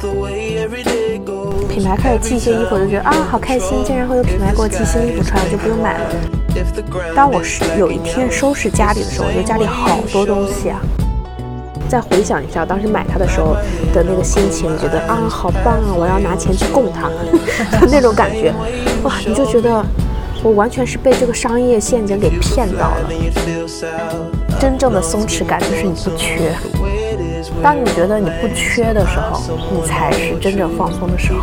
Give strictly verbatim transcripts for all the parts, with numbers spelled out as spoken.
品牌开始寄一些衣服，我就觉得啊好开心，竟然会有品牌给我寄新衣服穿，我就不用买了。当我有一天收拾家里的时候，我觉得家里好多东西啊。再回想一下当时买它的时候的那个心情，觉得啊好棒啊，我要拿钱去供它那种感觉，哇，你就觉得我完全是被这个商业陷阱给骗到了。真正的松弛感就是你不缺，当你觉得你不缺的时候，你才是真正放松的时候。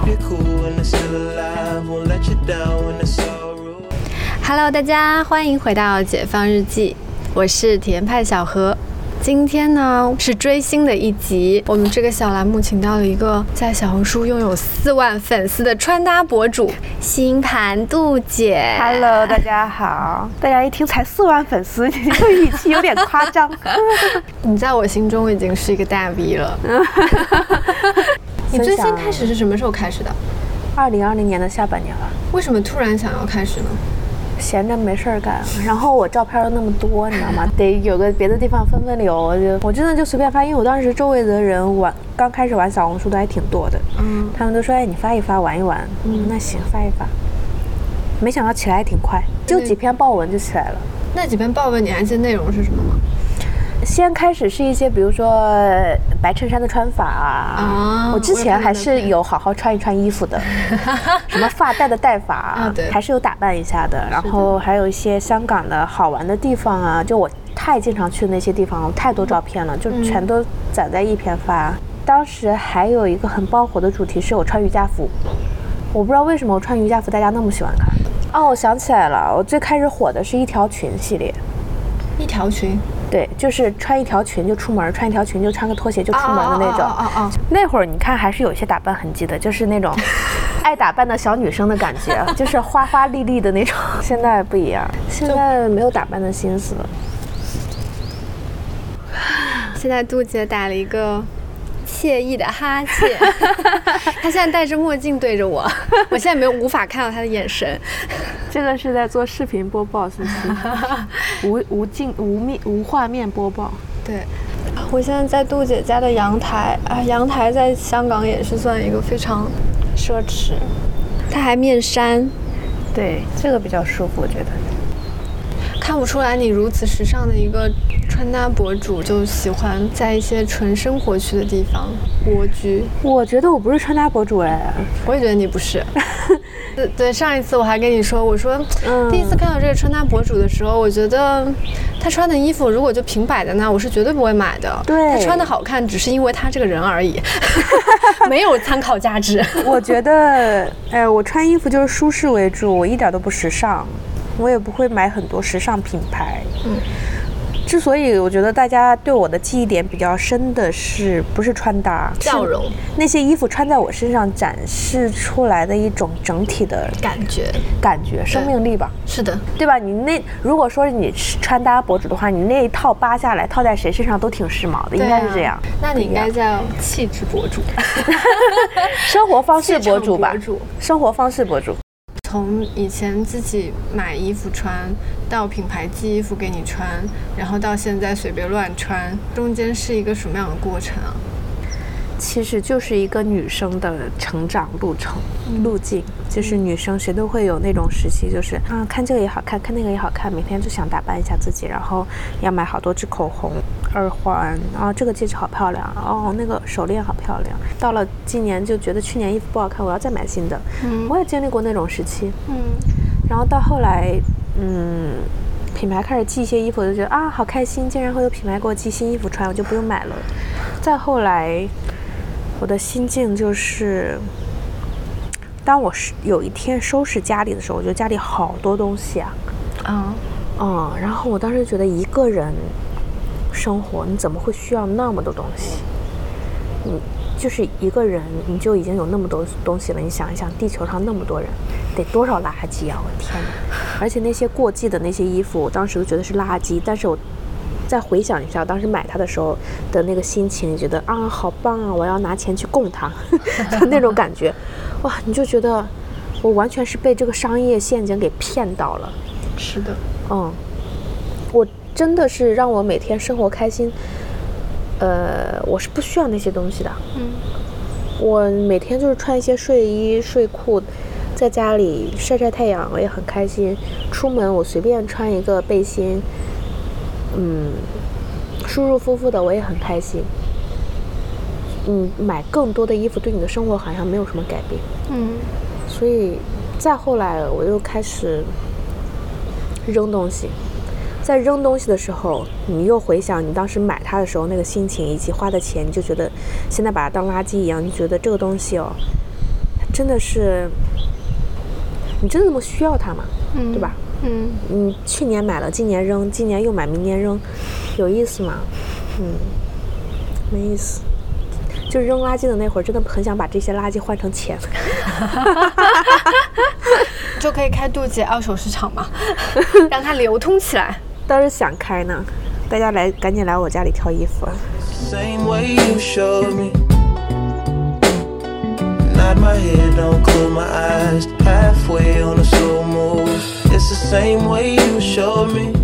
Hello， 大家欢迎回到解放日记，我是体验派小何。今天呢是追星的一集，我们这个小栏目请到了一个在小红书拥有四万粉丝的穿搭博主星盘杜姐。 Hello， 大家好。大家一听才四万粉丝，你这个语气有点夸张你在我心中已经是一个大 V 了你追星开始是什么时候开始的？ 二零二零年的下半年吧。 为什么突然想要开始呢？ 闲着没事儿干，然后我照片又那么多，你知道吗？得有个别的地方分分流，我就我真的就随便发，因为我当时周围的人玩刚开始玩小红书都还挺多的，嗯，他们都说哎你发一发玩一玩，嗯，那行发一发，没想到起来还挺快，就几篇爆文就起来了。 那几篇爆文你还记得内容是什么吗？ 先开始是一些比如说白衬衫的穿法啊，啊我之前还是有好好穿一穿衣服的什么发带的戴法、啊、还是有打扮一下的，然后还有一些香港的好玩的地方啊，就我太经常去的那些地方太多照片了，就全都攒在一篇发、嗯、当时还有一个很爆火的主题是我穿瑜伽服，我不知道为什么我穿瑜伽服大家那么喜欢看。哦，我想起来了，我最开始火的是一条裙系列。 一条裙？ 对，就是穿一条裙就出门，穿一条裙就穿个拖鞋就出门的那种。 哦哦哦。 那会儿你看还是有一些打扮痕迹的，就是那种爱打扮的小女生的感觉，就是花花丽丽的那种。现在不一样，现在没有打扮的心思了。 现在杜姐打了一个惬意的哈欠她现在戴着墨镜对着我，我现在没有无法看到她的眼神。 这个是在做视频播报，是不是？无无镜无面无画面播报。 对，我现在在杜姐家的阳台啊，阳台在香港也是算一个非常奢侈。它还面山， 对，这个比较舒服，我觉得。 看不出来你如此时尚的一个穿搭博主就喜欢在一些纯生活区的地方蜗居。 我觉得我不是穿搭博主哎， 我也觉得你不是对对，上一次我还跟你说，我说、嗯、第一次看到这个穿搭博主的时候，我觉得他穿的衣服如果就平摆在那，我是绝对不会买的。 对， 他穿的好看只是因为他这个人而已没有参考价值我觉得哎，我穿衣服就是舒适为主，我一点都不时尚，我也不会买很多时尚品牌。嗯，之所以我觉得大家对我的记忆点比较深的是不是穿搭， 笑容， 那些衣服穿在我身上展示出来的一种整体的感觉感觉生命力吧。 是的， 对吧？你那如果说你是穿搭博主的话，你那一套扒下来套在谁身上都挺时髦的、啊、应该是这样。 那你应该叫气质博主生活方式博主吧， 博主生活方式博主。 从以前自己买衣服穿，到品牌寄衣服给你穿，然后到现在随便乱穿，中间是一个什么样的过程啊？ 其实就是一个女生的成长路程、嗯、路径，就是女生谁都会有那种时期，就是啊看这个也好看，看那个也好看，每天就想打扮一下自己，然后要买好多支口红、耳环，啊这个戒指好漂亮，哦那个手链好漂亮。到了今年就觉得去年衣服不好看，我要再买新的。嗯，我也经历过那种时期。嗯，然后到后来，嗯。品牌开始寄一些衣服，我就觉得啊好开心，竟然会有品牌给我寄新衣服穿，我就不用买了。再后来我的心境就是，当我有一天收拾家里的时候，我觉得家里好多东西啊，嗯嗯，然后我当时觉得一个人生活你怎么会需要那么多东西，你就是一个人你就已经有那么多东西了，你想一想地球上那么多人得多少垃圾啊，我天哪。而且那些过季的那些衣服我当时都觉得是垃圾，但是我再回想一下当时买它的时候的那个心情，觉得啊好棒啊，我要拿钱去供它那种感觉，哇，你就觉得我完全是被这个商业陷阱给骗到了。 是的， 嗯，我真的是让我每天生活开心，呃，我是不需要那些东西的。嗯， 我每天就是穿一些睡衣睡裤，在家里晒晒太阳，我也很开心。出门我随便穿一个背心，嗯，舒舒服服的，我也很开心。嗯，买更多的衣服对你的生活好像没有什么改变。 嗯， 所以再后来我又开始扔东西。在扔东西的时候，你又回想你当时买它的时候那个心情以及花的钱，你就觉得现在把它当垃圾一样，你觉得这个东西哦，真的是你真的那么需要它吗？嗯，对吧？ 嗯， 你去年买了，今年扔，今年又买，明年扔，有意思吗？嗯，没意思。就扔垃圾的那会儿，真的很想把这些垃圾换成钱。 就可以开渡劫二手市场嘛，让它流通起来。 倒是想开呢，大家来赶紧来我家里挑衣服。Same way you showed me. Nod my head, don't close my eyes. Halfway on a slow move. It's the same way you showed me.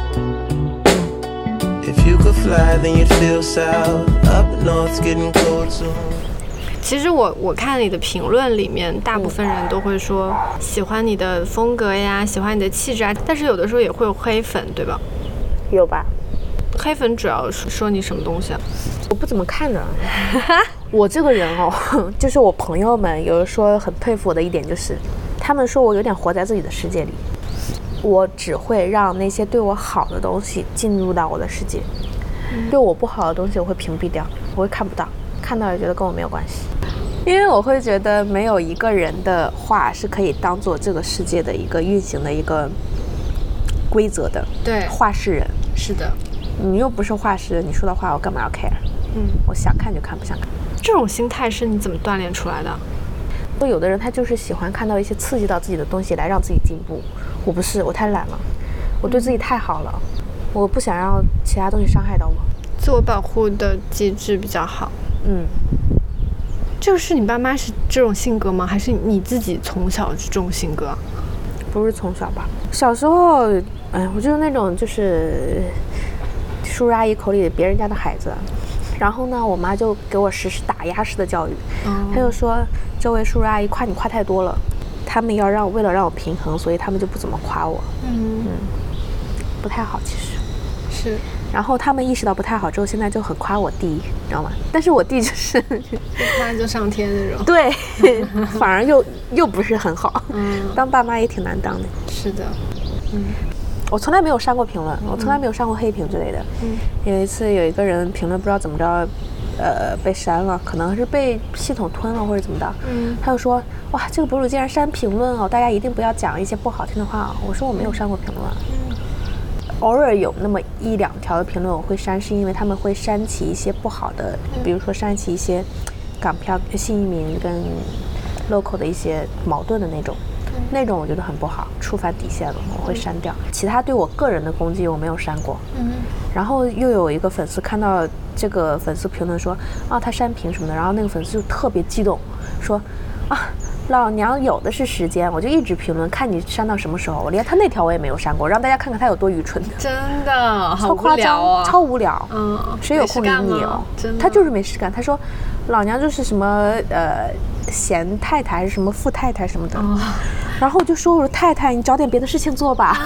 If you could fly, then you'd feel south. Up north's getting cold soon.其实我我看你的评论里面，大部分人都会说喜欢你的风格呀，喜欢你的气质啊，但是有的时候也会有黑粉，对吧？有吧。黑粉主要是说你什么东西啊？我不怎么看的。我这个人哦，就是我朋友们有人说很佩服我的一点就是，他们说我有点活在自己的世界里，我只会让那些对我好的东西进入到我的世界，嗯、对我不好的东西我会屏蔽掉，我会看不到。看到也觉得跟我没有关系，因为我会觉得没有一个人的话是可以当做这个世界的一个运行的一个规则的。对，话事人是的，你又不是话事人，你说的话我干嘛要 care？ 嗯，我想看就看，不想看。这种心态是你怎么锻炼出来的？说有的人他就是喜欢看到一些刺激到自己的东西来让自己进步，我不是，我太懒了，我对自己太好了，我不想让其他东西伤害到我，自我保护的机制比较好。嗯，这个是你爸妈是这种性格吗？还是你自己从小是这种性格？不是从小吧，小时候，哎，我就是那种就是叔叔阿姨口里别人家的孩子，然后呢，我妈就给我实施打压式的教育，嗯、她就说周围叔叔阿姨夸你夸太多了，他们要让为了让我平衡，所以他们就不怎么夸我，嗯嗯，不太好，其实是。然后他们意识到不太好之后，现在就很夸我弟，你知道吗？但是我弟就是一夸就上天那种，对，反而又又不是很好。嗯，当爸妈也挺难当的。是的，嗯，我从来没有删过评论，我从来没有上过黑屏之类的。嗯，有一次有一个人评论不知道怎么着，呃，被删了，可能是被系统吞了或者怎么的。嗯，他就说哇，这个博主竟然删评论哦，大家一定不要讲一些不好听的话。我说我没有删过评论。嗯。偶尔有那么一两条的评论我会删，是因为他们会煽起一些不好的，比如说煽起一些港漂新移民跟 local 的一些矛盾的那种，那种我觉得很不好，触犯底线了，我会删掉。其他对我个人的攻击我没有删过。嗯，然后又有一个粉丝看到这个粉丝评论说啊他删评什么的，然后那个粉丝就特别激动，说啊老娘有的是时间，我就一直评论，看你删到什么时候。我连他那条我也没有删过，让大家看看他有多愚蠢。真的，超夸张、哦，超无聊。嗯，谁有空理你哦？他就是没事干。他说，老娘就是什么呃贤太太还是什么富太太什么的。哦、然后我就说，我说太太，你找点别的事情做吧。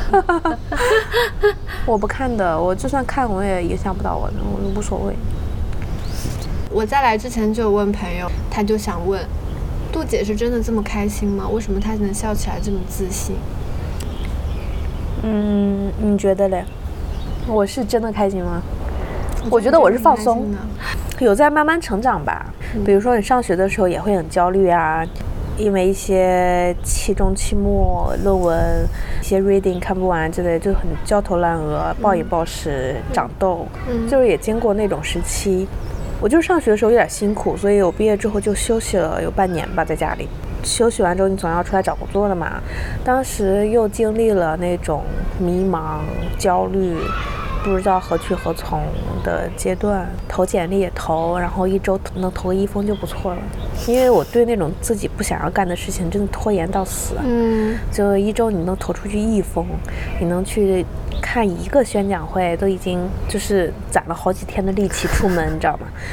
我不看的，我就算看我也影响不到我的，我无所谓。我在来之前就有问朋友，他就想问。杜姐是真的这么开心吗？为什么她能笑起来这么自信？嗯，你觉得嘞？我是真的开心吗？我觉得我是放松，有在慢慢成长吧。嗯、比如说你上学的时候也会很焦虑啊，因为一些期中、期末论文、一些 reading 看不完之类，就很焦头烂额、暴饮暴食、嗯、长痘，嗯、就是也经过那种时期。我就是上学的时候有点辛苦，所以我毕业之后就休息了有半年吧，在家里休息完之后你总要出来找工作的嘛。当时又经历了那种迷茫焦虑不知道何去何从的阶段，投简历也投，然后一周能投个一封就不错了，因为我对那种自己不想要干的事情真的拖延到死。嗯，就一周你能投出去一封，你能去看一个宣讲会，都已经就是攒了好几天的力气出门，你知道吗？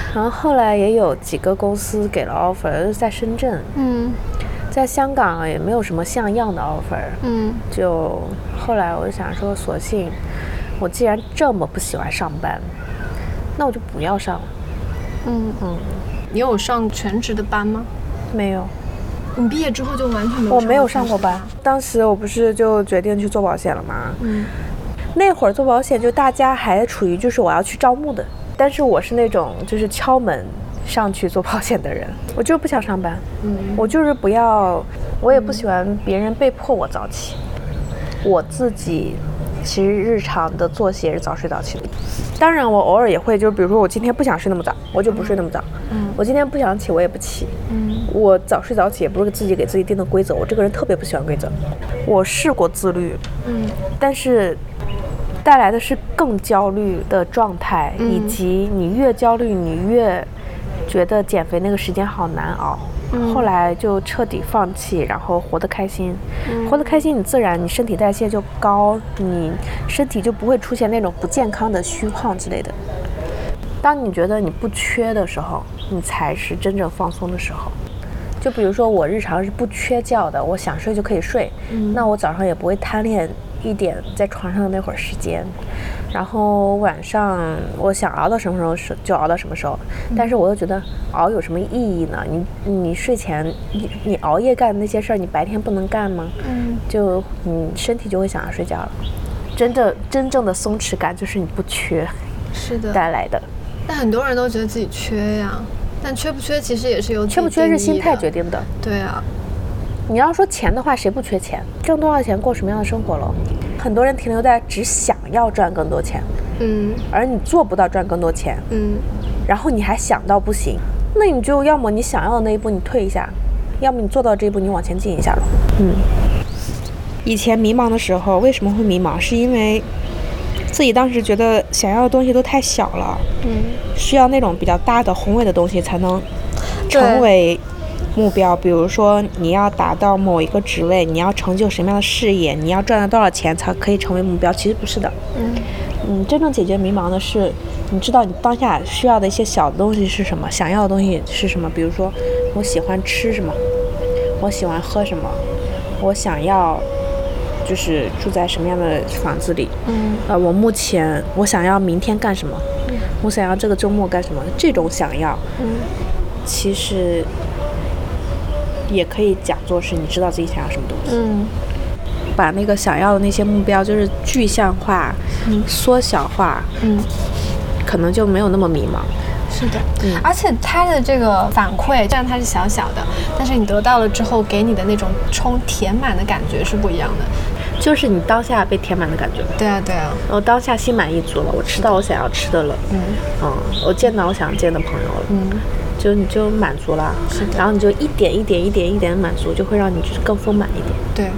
然后后来也有几个公司给了 offer， 在深圳， 嗯， 在香港也没有什么像样的 offer， 嗯， 就后来我就想说，索性我既然这么不喜欢上班，那我就不要上了。 嗯嗯，你有上全职的班吗？ 没有。 你毕业之后就完全没有？ 我没有上过班。当时我不是就决定去做保险了吗？嗯，那会儿做保险就大家还处于就是我要去招募的，但是我是那种就是敲门上去做保险的人，我就是不想上班。嗯，我就是不要，我也不喜欢别人被迫我早起，我自己其实日常的作息也是早睡早起的。当然我偶尔也会，就比如说我今天不想睡那么早，我就不睡那么早。嗯，我今天不想起，我也不起。嗯，我早睡早起也不是自己给自己定的规则，我这个人特别不喜欢规则。我试过自律，嗯，但是带来的是更焦虑的状态，嗯，以及你越焦虑，你越觉得减肥那个时间好难熬。嗯，后来就彻底放弃，然后活得开心。嗯，活得开心，你自然你身体代谢就高，你身体就不会出现那种不健康的虚胖之类的。当你觉得你不缺的时候，你才是真正放松的时候。就比如说我日常是不缺觉的，我想睡就可以睡，嗯，那我早上也不会贪恋一点在床上的那会儿时间，然后晚上我想熬到什么时候就熬到什么时候，嗯，但是我又觉得熬有什么意义呢？你你睡前你你熬夜干的那些事儿，你白天不能干吗？嗯，就你身体就会想要睡觉了。真正真正的松弛感就是你不缺， 是的带来的。 但很多人都觉得自己缺呀，但缺不缺其实也是由缺不缺是心态决定的。 对啊。 你要说钱的话，谁不缺钱？挣多少钱过什么样的生活了？很多人停留在只想要赚更多钱，嗯，而你做不到赚更多钱，嗯，然后你还想到不行，那你就要么你想要的那一步你退一下，要么你做到这一步你往前进一下了。嗯，以前迷茫的时候为什么会迷茫？是因为自己当时觉得想要的东西都太小了，嗯，需要那种比较大的宏伟的东西才能成为目标。比如说你要达到某一个职位，你要成就什么样的事业，你要赚到多少钱才可以成为目标，其实不是的。嗯嗯，真正解决迷茫的是你知道你当下需要的一些小的东西是什么，想要的东西是什么。比如说我喜欢吃什么，我喜欢喝什么，我想要就是住在什么样的房子里，嗯，呃，我目前我想要明天干什么，嗯，我想要这个周末干什么，这种想要，嗯，其实也可以讲作是你知道自己想要什么东西，嗯，把那个想要的那些目标就是具象化，嗯，缩小化，嗯，可能就没有那么迷茫。 是的，嗯，而且它的这个反馈，虽然它是小小的，但是你得到了之后，给你的那种充填满的感觉是不一样的。 就是你当下被填满的感觉。 对啊，对啊。 我当下心满意足了，我吃到我想要吃的了，嗯嗯，我见到我想见的朋友了，嗯，就你就满足了， 是的。 然后你就一点一点一点一点满足，就会让你更丰满一点。 对。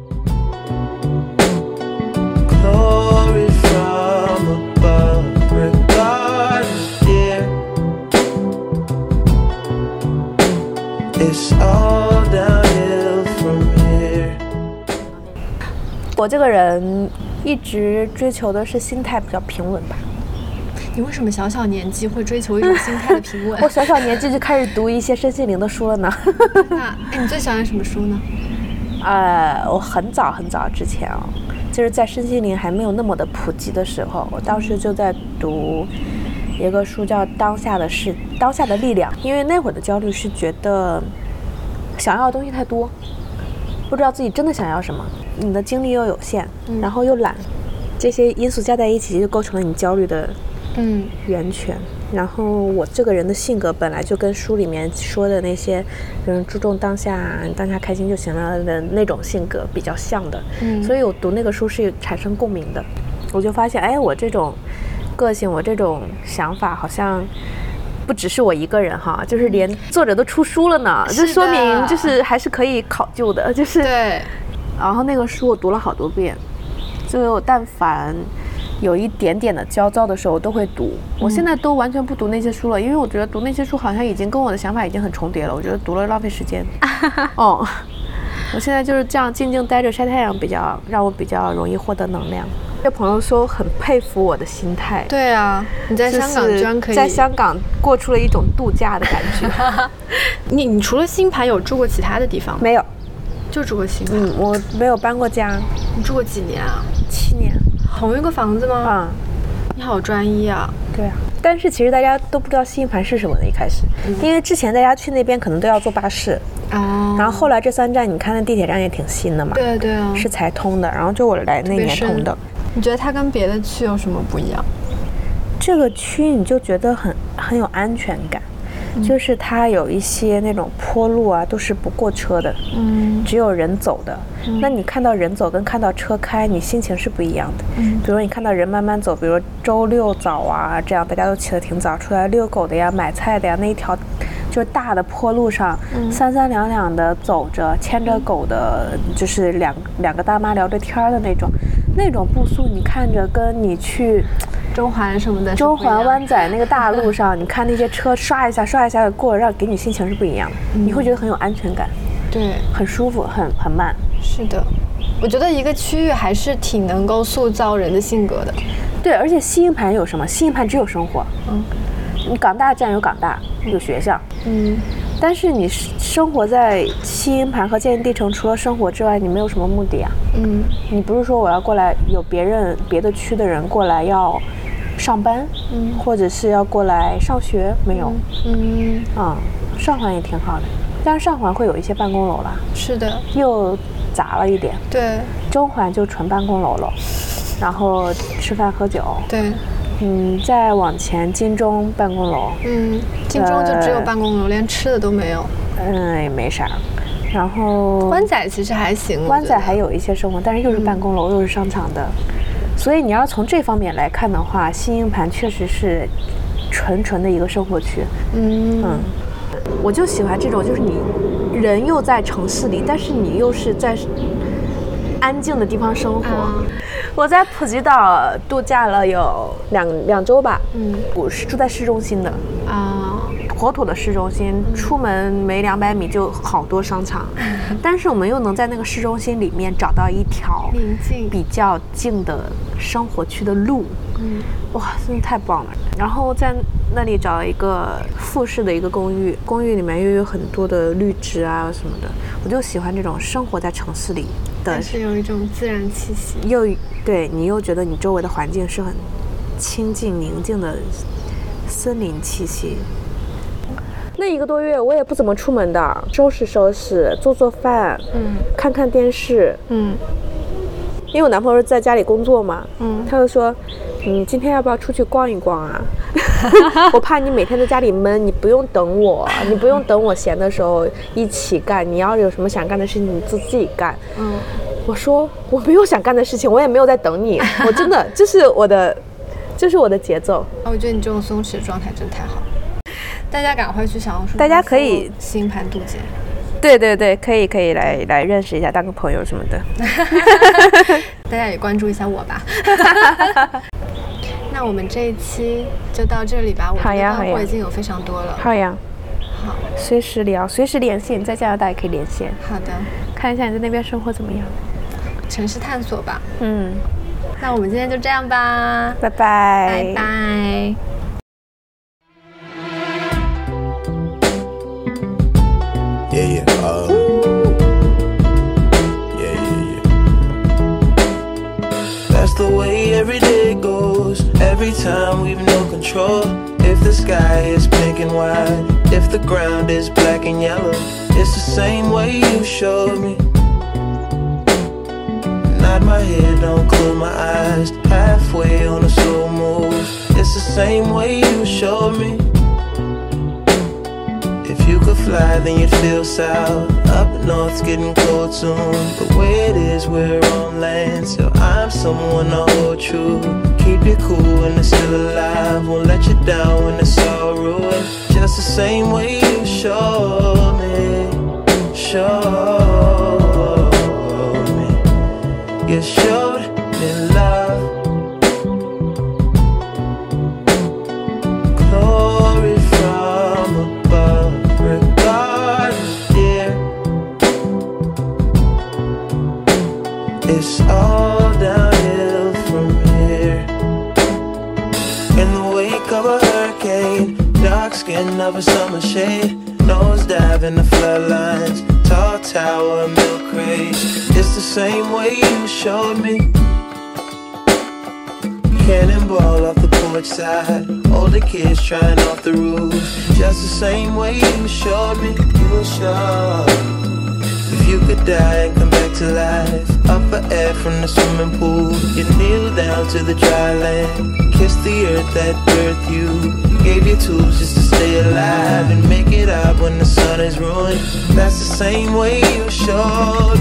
我这个人一直追求的是心态比较平稳吧。 你为什么小小年纪会追求一种心态的平稳？ 我小小年纪就开始读一些身心灵的书了呢。 那哎，你最喜欢什么书呢？ 呃，我很早很早之前啊、哦，就是在身心灵还没有那么的普及的时候，我当时就在读一个书叫《当下的事，当下的力量》。因为那会儿的焦虑是觉得想要的东西太多，不知道自己真的想要什么，你的精力又有限，嗯、然后又懒，这些因素加在一起就构成了你焦虑的嗯源泉。然后我这个人的性格本来就跟书里面说的那些人注重当下，当下开心就行了的那种性格比较像的，嗯，所以我读那个书是产生共鸣的。我就发现，哎，我这种个性，我这种想法，好像不只是我一个人哈，就是连作者都出书了呢，这说明就是还是可以考究的，就是对。 然后那个书我读了好多遍，就我但凡有一点点的焦躁的时候我都会读。我现在都完全不读那些书了，因为我觉得读那些书好像已经跟我的想法已经很重叠了，我觉得读了浪费时间。哦，我现在就是这样静静待着晒太阳，比较让我比较容易获得能量。 这朋友说很佩服我的心态。 对啊，你在香港居然可以在香港过出了一种度假的感觉。 你你除了星盘有住过其他的地方吗？ 没有， 就住过星盘。 嗯，我没有搬过家。 你住过几年啊？ 七年。 同一个房子吗？ 嗯。 你好专一啊。 对啊，但是其实大家都不知道星盘是什么的，一开始、嗯、因为之前大家去那边可能都要坐巴士。哦。然后后来这三站你看那地铁站也挺新的嘛。 对对啊。 是才通的，然后就我来那年通的。 你觉得它跟别的区有什么不一样？ 这个区你就觉得很很有安全感。就是它有一些那种坡路啊，都是不过车的，嗯，只有人走的。嗯、那你看到人走跟看到车开，你心情是不一样的。嗯，比如你看到人慢慢走，比如周六早啊，这样大家都起得挺早，出来遛狗的呀、买菜的呀，那一条就是大的坡路上，嗯、三三两两的走着，牵着狗的，就是两两个大妈聊着天的那种，那种步速，你看着跟你去。 中环什么的， 中环湾仔那个大路上，你看那些车刷一下刷一下过，让给你心情是不一样的，嗯、你会觉得很有安全感， 对， 很舒服，很很慢。 是的，我觉得一个区域还是挺能够塑造人的性格的。 对，而且西营盘有什么？西营盘只有生活。嗯，你港大站有港大，有学校。嗯，但是你生活在西营盘和建地城，除了生活之外，你没有什么目的啊。嗯，你不是说我要过来，有别人别的区的人过来要。上班，嗯，或者是要过来上学，没有，嗯，啊、嗯，上环也挺好的，但是上环会有一些办公楼啦， 是的， 又杂了一点， 对， 中环就纯办公楼了，然后吃饭喝酒， 对， 嗯，再往前金钟办公楼， 嗯，金钟就只有办公楼，呃、连吃的都没有， 嗯，也没啥，然后湾仔其实还行， 湾仔还有一些生活，但是又是办公楼，嗯、又是商场的。所以你要从这方面来看的话，西营盘确实是纯纯的一个生活区。嗯嗯，我就喜欢这种，就是你人又在城市里，但是你又是在安静的地方生活。嗯、我在普吉岛度假了有两两周吧，嗯，我是住在市中心的啊。妥妥的市中心，出门没两百米就好多商场，嗯、但是我们又能在那个市中心里面找到一条宁静、 比较静的生活区的路，嗯，哇，真的太棒了。然后在那里找了一个复式的一个公寓，公寓里面又有很多的绿植啊什么的，我就喜欢这种生活在城市里的， 但是有一种自然气息， 又对你又觉得你周围的环境是很清静宁静的森林气息。那一个多月我也不怎么出门的，收拾收拾，做做饭，嗯，看看电视，嗯，因为我男朋友在家里工作嘛，嗯，他就说，你今天要不要出去逛一逛啊？我怕你每天在家里闷，你不用等我，你不用等我闲的时候一起干，你要有什么想干的事情你自自己干。嗯，我说我没有想干的事情，我也没有在等你，我真的这是我的，这是我的节奏。 我觉得你这种松弛状态真太好。大家赶快去小红书， 大家可以星盘渡劫。 对对对，可以可以来来认识一下，当个朋友什么的。 大家也关注一下我吧。那我们这一期就到这里吧。 好呀， 我的干货已经有非常多了。 好呀。 好， 随时聊，随时连线，在加拿大也可以连线。 好的。 看一下你在那边生活怎么样？ 城市探索吧。 嗯。 那我们今天就这样吧。 拜拜。 拜拜。 Yeah, yeah, uh, yeah, yeah, yeah. That's the way every day goes. Every time we've no control. If the sky is pink and white, if the ground is black and yellow, it's the same way you showed me. Nod my head, don't close my eyes. Halfway on a slow move. It's the same way you showed me. If you could fly, then you'd feel south. Up north's getting cold soon. The way it is, we're on land, so I'm someone to hold true. Keep you cool when it's still alive. Won't let you down when it's all ruined. Just the same way you showed me. Showed me. You showed me love. Glory from above. Regardless, dear, it's all downhill from shade, nosedive in the floodlines, tall tower, milk crates. It's the same way you showed me. Cannonball off the porch side, older kids trying off the roof. Just the same way you showed me. You were sure if you could die and come back to life, up for air from the swimming pool, you kneel down to the dry land, kiss the earth that birthed you, gave you tools just to stay alive and make it up when the sun is ruined. That's the same way you showed